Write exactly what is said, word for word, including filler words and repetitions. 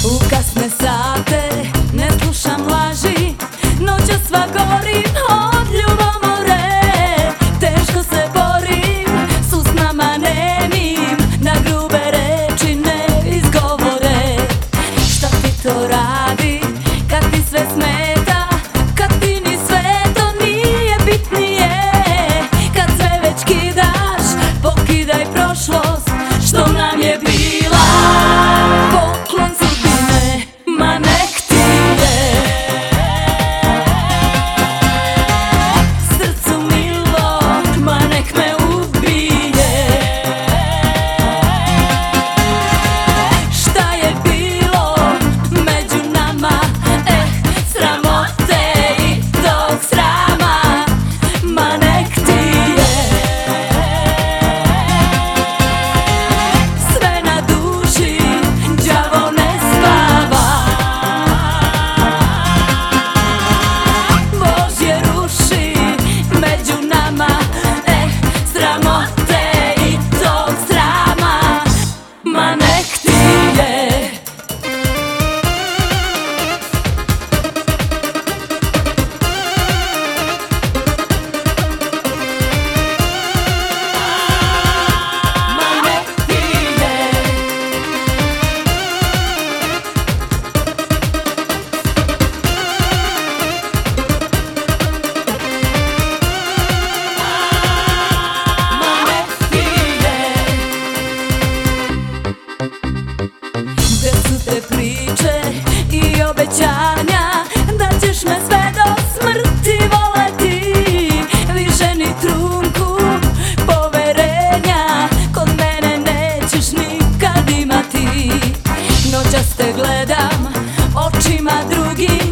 U kasne sate ne slušam laži, noćas sva gorim od ljubomore. Teško se borim s usnama nemim, na grube reči ne izgovore. Šta ti to radi, kad ti sve smeta, kad ti ni sve to nije bitnije. Kad sve već kidaš, pokidaj prošlost što nam je bila. Poklon sudbine, ma nek ti je srcu milo, ma nek me ubije. Šta je bilo među nama, eh, sramote i tog srama, ma nek ti je sve na duši, đavo ne spava. Božje ruši među nama, eh, sramote i tog srama, ma nek ti je. Ma nek ti je. Ma nek ti je. Gde su te priče i obećanja da ćeš me sve do smrti voleti? Više ni trunku poverenja kod mene nećeš nikad imati. Noćas te gledam očima drugim,